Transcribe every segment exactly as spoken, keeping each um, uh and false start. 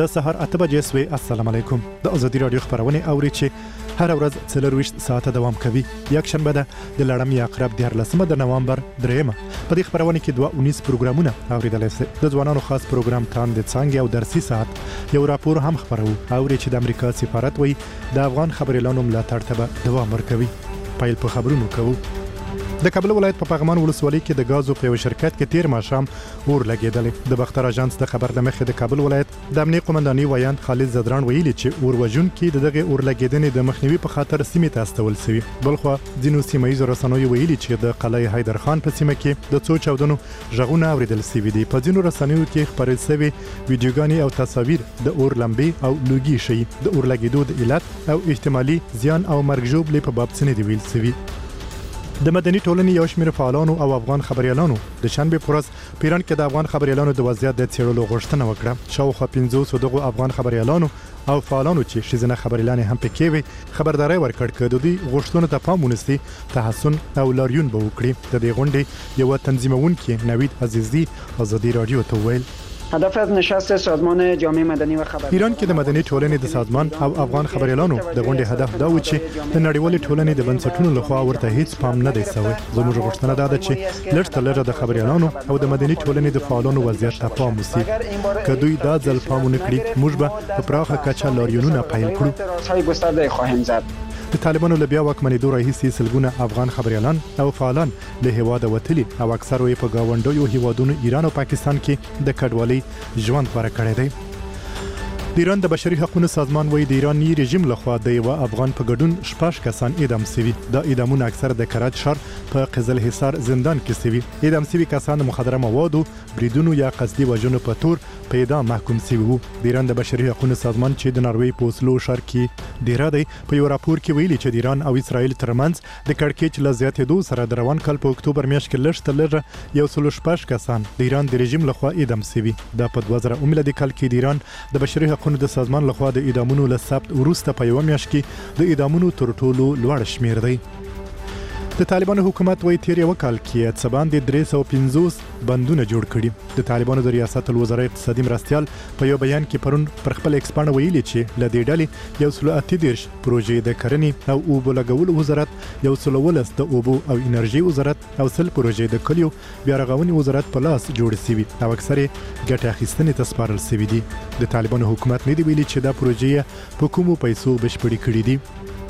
د سهار اته بجې سوي. السلام علیکم. د ازادي رادیو خبرونه اوري چې هر ورځ څلور ویشت ساعته دوام کوي. یک شنبه ده د لړم یا اقرب دیارلسمه د نوامبر دریمه. په دې خبرونه کې دوه اونیس پروګرامونه اوریدل شي. د ځوانانو خاص پروګرام تان د څنګه او درسي ساعت یو راپور هم خبرو اوري چې د امریکا سفارت وایي د افغان خبريالانو ملاتړ ته دوام ورکوي. پایل په خبرونو کوو. د کابل ولایت په پغمان ولسوالۍ کې د غازو په یو شرکت کې تیر ماښام اور لګیدل. د بختر اژانس د خبر لمخې د کابل ولایت د امنیه قومندانۍ ویاند خالد زدران ویلي چې اور وژونکي د دغه اور لګیدنې د مخنیوي په خاطر سیمې ته استول شوی. بلخو ځینو سیمایي رسنیو ویلي چې د قلعه حیدر خان په سیمه کې د څو چاودنو ژغونه اوریدل شوي دي. په ځینو رسنیو کې خبرې شوي ویډیوګانې او تصاویر د اور لمبې او لوګي شي. د اور لګیدو د علت او احتمالي زیان او مرګ ژوبلې په باب څه نه دی ویل شوی. د مدني ټولنې یو شمېر فعالانو او افغان خبريالانو د شنبه پر ورځ په ایران کې د افغان خبريالانو د وضعیت د څېړلو غوښتنه وکړه. شاوخوا پنځوس دغه افغان خبريالانو او فعالانو چې شیزنه خبريالانې هم پکې وي خبرداري ورکړ کړه د دې غوښتنو ته پام ونیسي تحسن او لاریون به وکړي. د دې غونډې یو تنظیمونکي نوید عزیزی ازادي رادیو ته ویل هدف از نشست سازمان جامعه مدنی و خبر ایران کې د مدني ټولنې د سازمان او افغان خبريالانو د غونډې هدف دا و چې د نړیوالې ټولنې د بنسټونو لخوا ورته هیڅ پام نه دی شوی. زموږ غوښتنه دا ده چې لږ تر لږه د خبريالانو او د مدني ټولنې د فعالانو وضعیت ته پام وشي. که دوی دا ځل پام ونه کړي موږ به په پراخه کچه لاریونونه پیل کړو. د طالبانو له بیا واکمنېدو راهیسې سلګونه افغان خبريالان او فعالان له هیواده وتلي او اکثر یې په گاونډیو هیوادونو ایران او پاکستان کې د کډوالۍ ژوند غوره کړی دی. د ایران د بشري حقوقو سازمان وایي د ایراني رژیم لخوا د یو افغان په ګډون شپږ کسان اعدام شوي. د اعدامونو اکثر د کراچ ښار په قزل حصار زندان کې شوي. اعدام شوي کسان د مخدره موادو بریدونو یا قصدي وژنو په تور په اعدام محکوم شوي وو. د ایران د بشري حقوقو سازمان چې د ناروې په اوسلو ښار کې ډیره دی په یو راپور کې ویلي چې د ایران او اسرائیل ترمنځ د کړکېچ له زیاتېدو سره د روان کال په اکتوبر میاشت کې لږ تر لږه یو سل شپږ کسان د ایران د رژیم لخوا اعدام شوي. دا په دوه زره اووه کال کې د ایران د بشري حقوقو د سازمان لخوا د اعدامونو له ثبت وروسته په یو میاشت کې د اعدامونو تر ټولو لوړ شمیر دی. د طالبانو حکومت وایي تیر یو کال کې څه باندې درې سوه پنځوس بندونه جوړ کړي. د طالبانو د ریاست الوزرا اقتصادي مرستیال په یو بیان کې پرون پر خپل ایکس باندې ویلي چې له دې ډلې یو سل اته دېرش پروژې د کرنې او اوبو لګولو وزارت، یو سل ولس د اوبو او انرژي وزارت او سل پروژې د کلیو بیا رغونې وزارت په لاس جوړ شوي او اکثره ګټه اخیستنې ته سپارل شوي دي. د طالبانو حکومت نه دی ویلي چې دا پروژې په کومو پیسو بشپړې کړې دي.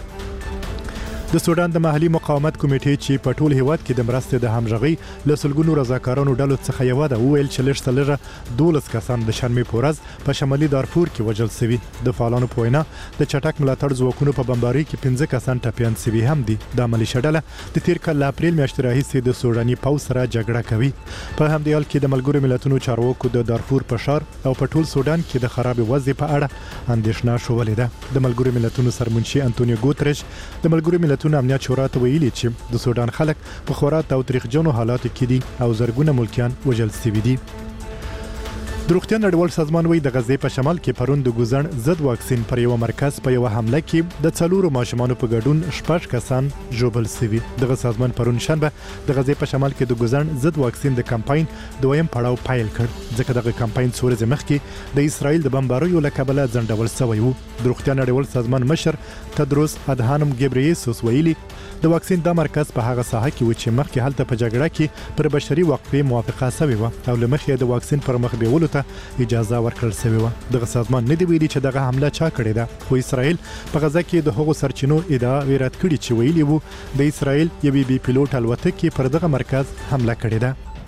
د سودان د محلي مقاومت کمیټې چې په ټول هیواد کې د مرستې د همغږۍ له سلګونو رضاکارانو ډلو څخه یو ده وویل چې لږ تر لږه دولس کسان د شنبې په ورځ په شمالي دارفور کې وژل شوي. د فعالانو په وینا د چټک ملاتړ ځواکونو په بمبارۍ کې پنځه کسان ټپیان شوي هم دي. دا ملیشه ډله د تیر کال له اپریل میاشتې راهیسې د سوداني پوځ سره جګړه کوي. په همدې حال کې د ملګرو ملتونو چارواکو د دارفور په ښار او په ټول سودان کې د خراب وضع په اړه اندېښنه شولې ده. د ملګرو ملتونو سرمنشي انټونیو ګوتریش د ملګرو ملتونو امنیت شورا ته ویلي چې د سودان خلک په خورا تاوتریخجنو حالاتو کې دي او زرګونه ملکیان وژل شوي دي. د روغتیا نړیوال سازمان وایي د غزې په شمال کې پرون د ګوزڼ ضد واکسین پر یو مرکز په یو حمله کې د څلورو ماشومانو په ګډون شپږ کسان ژوبل شوي. دغه سازمان پرون شنبه د غزې په شمال کې د ګوزڼ ضد واکسین د کمپاین دویم پړاو پیل کړ ځکه دغه کمپاین څو ورځې مخکې د اسرائیل د بمباریو له کبله ځنډول شوی وو. د روغتیا نړیوال سازمان مشر تدروس ادهانم ګبریسوس ویلي د واکسین دا مرکز په هغه ساحه کې و چې مخکې هلته په جګړه کې پر بشري وقفې موافقه شوې وه او له مخې د واکسین پر مخ بیولو ته اجازه ورکړل شوې وه. دغه سازمان نه دی ویلي چې دغه حمله چا کړې ده، خو اسرائیل په غزه کې د هغو سرچینو ادعا رد کړې چې ویلي وو د اسرائیل یوې بي پیلوټ الوتکې پر دغه مرکز حمله کړې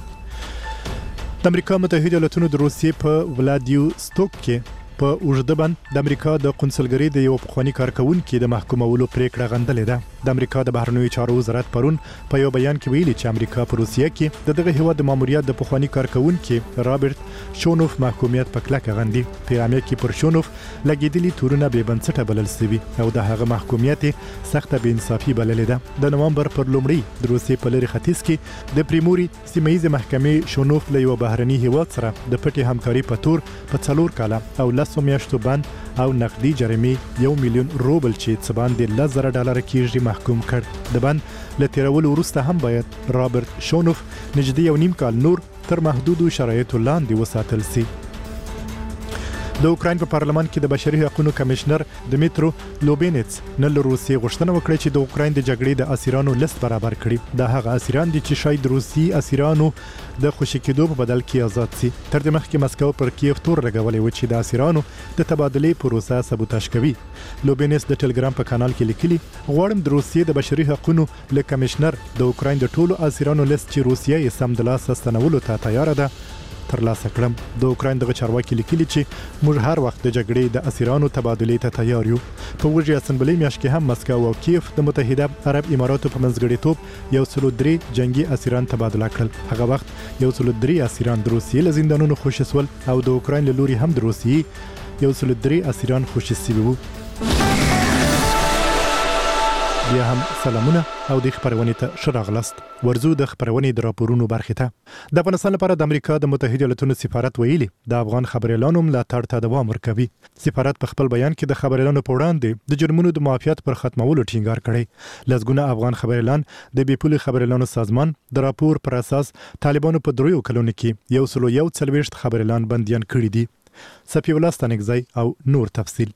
ده. د امریکا متحده ایالاتونو د روسیې په ولادیوستوک کې په اوږده بند د امریکا د قونسلګرۍ د یو پخواني کارکونکي د محکومولو پریکړه غندلې ده. د امریکا د بهرنیو چارو وزارت پرون په یو بیان کې ویلي چې امریکا په روسیه کې د دغه هیواد د ماموریت د پخواني کارکونکي رابرټ شونوف محکومیت په کلکه غندي. په اعلامیه کې پر شونوف لګیدلي تورونه بې بنسټه بلل شوي او د هغه محکومیت سخته بې انصافي بللې ده. د نوامبر پر لومړۍ د روسیې په لرې ختیځ کې د پریموري سیمهیزې محکمې شونوف له یو بهرني هیواد سره د پټې همکاري په تور په څلور کاله او لسو میاشتو بند او نقدي جریمې یو میلیون روبل چې څه باندې لس زره ډالر کېږي محکوم کړ. د بند له تیرولو وروسته هم باید رابرټ شونوف نږدې یو نیم کال نور تر محدودو شرایطو لاندې وساتل شي. د اوکراین په پارلمان کې د بشري حقوقو کمشنر دمیترو لوبینټس نن له روسیې غوښتنه وکړه چې د اوکراین د جګړې د اسیرانو لیست برابر کړي. دا هغه اسیران دي چې شاید روسي اسیرانو د خوشی کېدو په بدل کې آزاد شي. تر دې مخکې مسکو پر کیف تور لګولې و چې د اسیرانو د تبادلې پروسه سبوتاژ کوي. لوبینټس د ټلګرام په کانال کې لیکلي، غواړم د روسیې د بشري حقوقو له کمشنر د اوکراین د ټولو اسیرانو لیست چې روسیه یې سم د لاسه ستنولو ته تیار ده ترلاسه کړم. د اوکراین دغه چارواکي لیکلي چې موږ هر وخت د جګړې د اسیرانو تبادلې ته تیار یو. په وږي اسمبلی میاشت کې هم مسکو او کیف د متحده عرب اماراتو په منځګړیتوب یو سل درې جنگي اسیران تبادله کړل. هغه وخت یو سل درې اسیران د روسیې له زندانونو خوشي سول او د اوکراین له لوري هم د روسیې یو سل درې اسیران خوشي شوي وو. بیا هم سلامونه او د خبرونې ته ښه راغلاست. ورزو د خبرونې د راپورونو برخې ته. د افغانستان لپاره د امریکا د متحده ایالاتونو سفارت ویلي د افغان خبريالانو ملاتړ ته دوام ورکوي. سفارت په خپل بیان کې د خبريالانو په وړاندې د جرمونو د معافیت پر ختمولو ټینګار کړی. لږونه افغان خبريالان د بیپولي خبريالانو سازمان د راپور پر اساس طالبانو په دریو کلونو کې یو سل یو څلوېښت خبريالان بنديان کړي دي. سپي الله ستانګزی او نور تفصیل.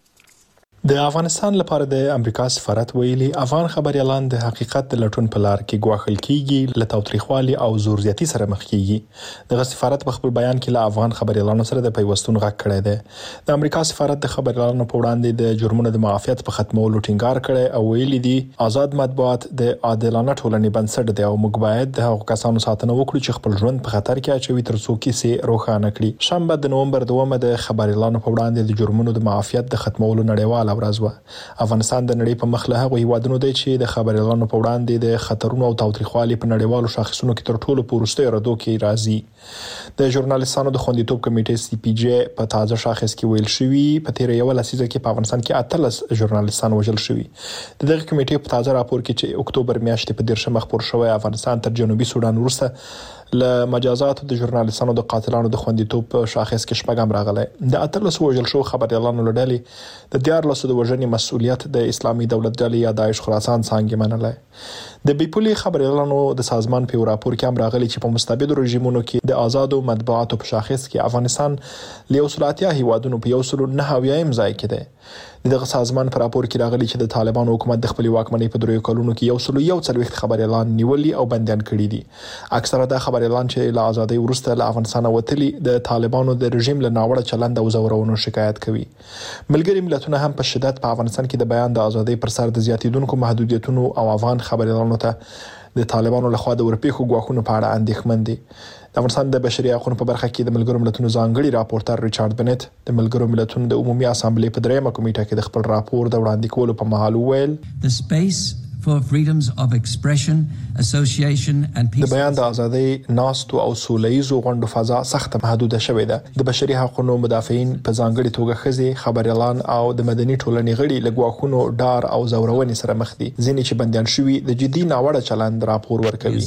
د افغانستان لپاره د امریکا سفارت ویلي افغان خبريالان د حقیقت د لټون په لار کې ګواښل کیږي، له تاوتریخوالي او زور زیاتی سره مخ کیږي. د سفارت په خپل بیان کې له افغان خبريالانو سره د پیوستون غږ کړی دی. د امریکا سفارت د خبريالانو په وړاندې د جرمونو د معافیت په ختمولو ټینګار کړی او ویلي دي آزاد مطبوعات د عادلانه ټولنې بنسټ دی او موږ باید د هغو کسانو ساتنه وکړو چې خپل ژوند په خطر کې اچوي تر څو کیسې روښانه کړي. شنبه د نومبر دومه د خبريالانو په وړاندې د جرمونو د معافیت د ختمولو نړیواله ورځ و. افغانستان د نړۍ په مخ له هغو هیوادونو دی چې د خبريالانو په وړاندې د خطرونو او تاوتریخوالي په نړیوالو شاخصونو کې تر ټولو پورسته ردو کې راځي. د ژورنالیستانو د خوندیتوب کمیټې سی پی جی په تازه شاخص کې ویل شوی په تیر یو لسیزه کې په افغانستان کې اتلس ژورنالیستان وژل شوی. د دغه کمیټې په تازه راپور کې چې اکتوبر میاشتې په دیرشم خبر شوی افغانستان تر جنوبي سودان وروسته له مجازاتو د ژورنالیستانو د قاتلانو د خوندیتوب په شاخص کې شپږم راغلی. د اتلس وژل شو خبريالانو لړلې د دیارلسو د وژنې مسؤلیت د اسلامي دولت ډلې یا داعش خراسان څنګه منلای. د بیپولي خبريالانو د سازمان په راپور کې هم راغلی چې په مستبد رژیمونو کې د آزادو مطبوعاتو په شاخص کې افغانستان له یو سل اتیا هیوادونو په یو سل نه اویایم ځای کې دی. دغه سازمان په راپور کې راغلی چې د طالبانو حکومت د خپل واکمنۍ په دریو کلونو کې یو سل یو څلوېښت خبريالان نیولي او بنديان کړي دي. اکثره د خبريالان چې له آزادۍ وروسته له افغانستان وتلي د طالبانو د رژیم له ناوړه چلند او زورونو شکایت کوي. ملګری ملتونه هم په شدت په افغانستان کې د بیان د آزادۍ پر سر د زیاتیدونکو محدودیتونو او افغان خبريالانو ته د طالبانو لخوا د ورپېښو ګواښونو په اړه اندېښمن دي. د افغانستان د بشري حقوقو په برخه کې د ملګرو ملتونو ځانګړي راپورټر ریچارډ بنت د ملګرو ملتونو د عمومي اسامبلې په دریمه کمیټه کې د خپل راپور د وړاندې کولو په مهال وویل The space for freedoms of expression, association and peace. د بیان د ازادۍ ناستو او سولهیزو غونډو فضا سخت محدوده شوې ده. د بشري حقوقو مدافعین په ځانګړي توګه ښځې، خبريالان او د مدني ټولنې غړي له ګواښونو ډار او زورونې سره مخ دي. ځینې چې بنديان شوي د جدي ناوړه چلند راپور ورکوي.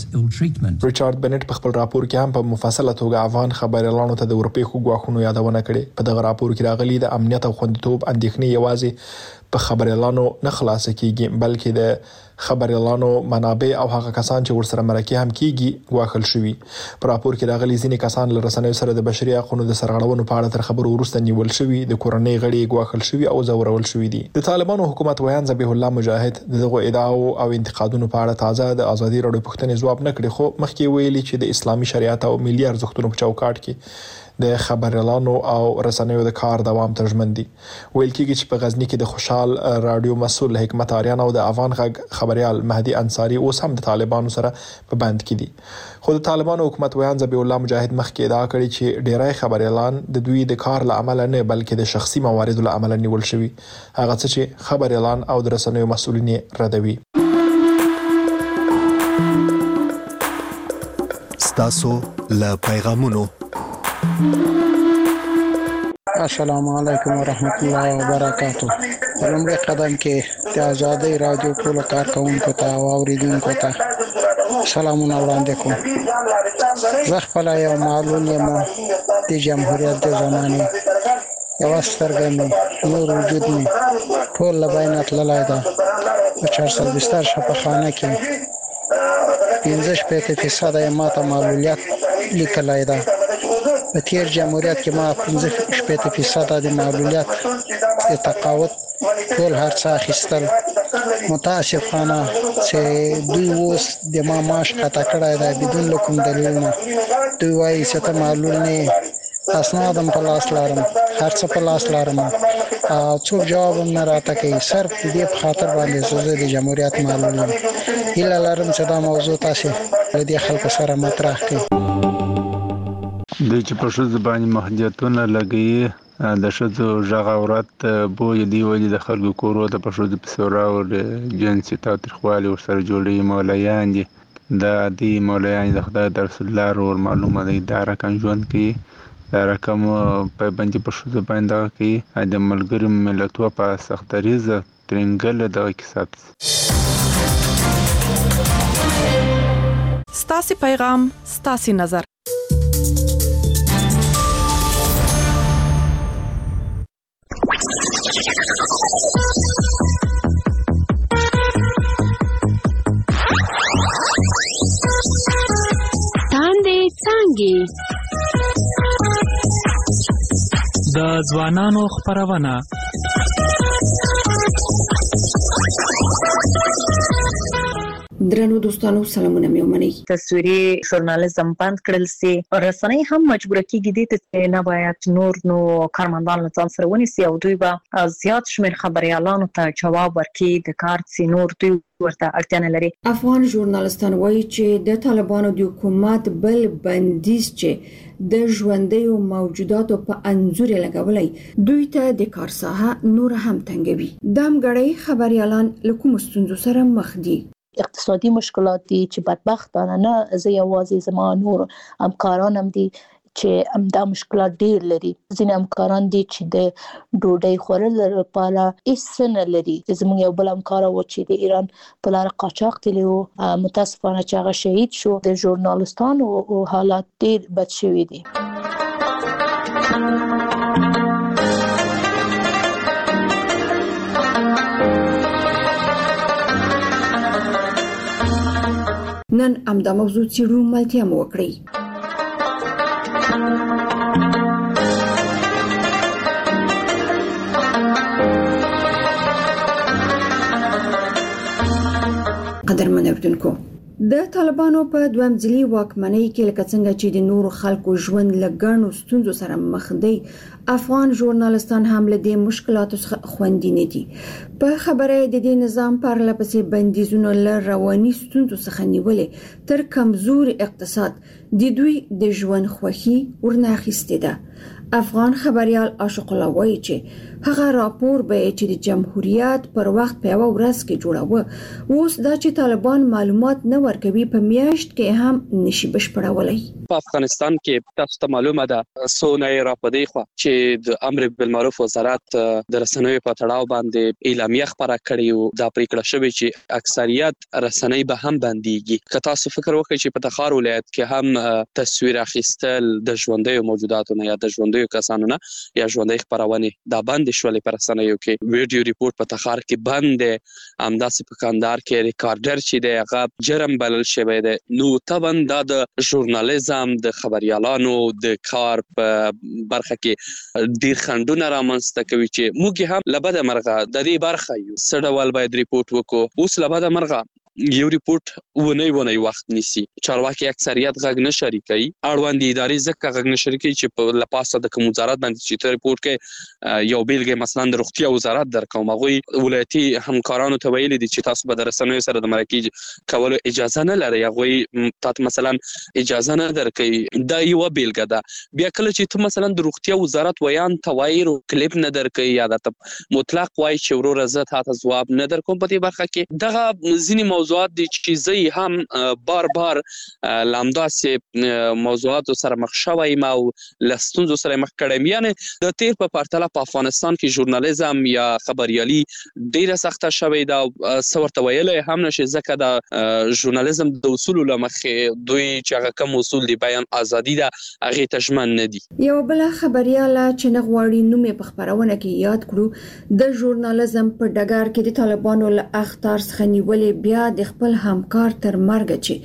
ریچارډ بنت په خپل راپور کې هم په مفصله توګه افغان خبريالانو ته د ورپېښو ګواښونو یادونه کړې. په دغه راپور کې راغلي د امنیت او خوندیتوب اندېښنې یوازې په خبريالانو نه خلاص کیږي بلکې د خبريالانو منابع او هغه کسان چې ورسره مرکه هم کیږي ګواښل شوي. په راپور کې راغلي ځینې کسان له رسنیو سره د بشري حقوقو د سرغړونو په اړه تر خبرو وروسته نیول شوي، د کورنۍ غړي ګواښل شوي او زورول شوي دي. د طالبانو حکومت ویان ذبیح الله مجاهد دغه ادعاو او انتقادونو په اړه تازه د ازادي راډیو پوښتنې ځواب نه کړي، خو مخکې ویلي چې د اسلامي شریعت او ملي ارزښتونو په چوکاټ کې د خبريالانو او رسنیو د کار دوام ترجمن دي. ویل کېږي چې په غزنی کې د خوشحال رادیو مسؤل حکمت آریان او د افغان غږ خبريال مهدي انصاری اوس هم د طالبانو سره په بند کې دي. خو د طالبانو حکومت ویان ذبیح الله مجاهد مخکې ادعا کړې چې ډیری خبريالان د دوی د کار له عمله نه بلکې د شخصي مواردو له عمله نیول شوي، هغه څه چې خبريالان او د رسنیو مسؤلین ردوي. ستاسو له پیغامونو. السلام علیکم ورحمت الله وبرکاتہ. لومړی قدم کې د آزادۍ رادیو ټول کارکونکو ته او اوریدونکو ته سلامونه وړاندې کوم. زه خپل یو معلول یم د جمهوریت د زمانې یو سترګې مې نور وجود مې ټول له بینه تللی ده. په چهار سوه بستر شفاخانه کې پنځه شپېته فیصده یې ماته معلولیت لیکلی ده. په تیر جمهوریت کې ما پنځه شپږ فیصد د معلولیت د تقاعد ټول هرڅه اخیستل. متاسفانه چې دوی اوس د ما معاش خطا کړی دی بدون له کوم دلیلونه. دوی وایي چې ته معلول نه اسنادم په لاس لرم، هرڅه په لاس لرم، او څوک جواب نه راته کوي. صرف دې په خاطر باندې زه د جمهوریت معلول یم. هیله لرم چې دا موضوع تاسو له دې خلکو سره مطرح کړئ. د چې په ښځو باندې محدودیتونه لګوي، د ښځو غږ اورات بوی دی وایي د خلکو کورو ته په ښځو پسې راوړ جنسي تاوتریخوالي ورسره جوړوي. مولایان دي دا دی مولایان د خدای د رسول الله ور معلومه دی دا رقم ژوند کوي، دا رقم پابندي په ښځو باندې دغه کوي. د ملګرو ملتونو په سختریزه ترنګل دغه کیسه ستاسي پیغام ستاسي نظر. تاندې څنګه د ځوانانو خبرونه درنو دوستانو سلامونه مې ومنئ. تصویري ژورنالیزم بند کړل سي، رسنۍ هم مجبور کیږي د ته نه باید نور نو کارمندان له ځان سره ونیسي او دوی به زیات شمېر خبريالانو ته جواب ورکړي. د کار سي نور دوی ورته اړتیا نه لري. افغان ژورنالستان وایي چې د طالبانو د حکومت بل بندیز چې د ژوندیو موجوداتو په انزور لګولای دوی ته د کار ساحه نور هم تنګوي. دام غړي خبريالان له کوم ستونزو سره مخ دي؟ اقتصادي مشکلات دي چې بدبختانه نه زه یوازې زما نور همکاران هم دي چې همدا مشکلات ډیر لري. ځینې همکاران دي چې د ډوډۍ خوړلو لپاره هیڅ نه لري. زموږ یو بل همکار و چې د ایران په لار قاچاق تللی و، متاسفانه چې هغه شهید شو. د ژورنالستانو حالات ډیر بد شوي دي. نن امدا موضوع چیرو ملتیا مو وکړي. قدرمن اوریدونکو، د طالبانو په دویم ځلي واکمنۍ کې لکه څنګه چې د نورو خلکو ژوند لګڼو ستونزو سره مخ دی، افغان ژورنالستان هم له دې مشکلاتو څخه خوندي نه دي. په خبره د دې نظام پر لپسې بندیزونو له رواني ستونزو څخه نیولې تر کمزور اقتصاد د دوی د ژوند خوښي ورناخیسته ده. افغان خبريال عاشق الله وایي چې هغه راپور به چې د جمهوریت پر وخت په یو ورځ کې جوړاوه، اوس دا چې طالبان معلومات نه ورکوي په میاشت کې هم نشي بشپړولای. په افغانستان کې تاسو ته معلومه ده سونه را پدې خو چې د امر بالمعروف وزارت د رسنیو په تړاو باندې اعلامیه خبره کړې او دا پریکړه شوې چې اکثریت رسنۍ به هم بنديږي. که تاسو فکر وکړئ چې په تخار ولایت کې هم تصویر اخیستل د ژوندیو موجوداتو نه یا د ژوندیو کسانو نه یا ژوندۍ خبرونه دا بند شولې پر رسنیو کې ویډیو ریپورت په تخار کې بند، همداسې په کندهار کې ریکارډر چې دی هغه جرم بلل شوی دی. نو طبعا دا د ژورنالیزم د خبريالانو د کار په برخه کې ډیر خندونه رامنځته کوي چې موږ هم لبده مرغه د دې برخه یو سړول باید ریپورت وکړو. اوس لبده مرغه یو ریپورت ونه ونه وخت نیسی. چارواکي اکثریت غږ نه شریکي، اړوند ادارې ځکه غږ نه شریکي چې په لپاسه د کوم وزارت باندې چې ریپورت کې یو بیلګه مثلا د روغتیا وزارت درکوم، هغه ولایتي همکارانو ته ویلي دي چې تاسو به د رسنیو سره د مرکه کولو اجازه نه لري، هغه تاسو مثلا اجازه نه درکوي. دا یو بیلګه ده. بیا کله چې ته مثلا د روغتیا وزارت ویان توایرو کلیپ نه درکوي یا د مطلق وای چې ورور زه تاسو جواب نه درکوم په دې برخه کې دغه ځینی موضوعات دي چې زه هم بار بار لامداسې موضوعات سره مخ شوی ما او لستونزو سره مخ کړم. یعنی د تیر په پرتله په افغانستان کې ژورنالیزم یا خبريالي ډیره سخته شوې ده. څورته ویلې هم نشي ځکه د ژورنالیزم د اصول لمخې دوی چې هغه کوم اصول دي بیان ازادي ده هغه تشمن نه دي. یو بل خبرياله چې نغواړي نوم په خبرونه کې یاد کړو د ژورنالیزم په ډګر کې د طالبانو له اخطار څخه نیولې بیا د خپل همکار تر مرګ چې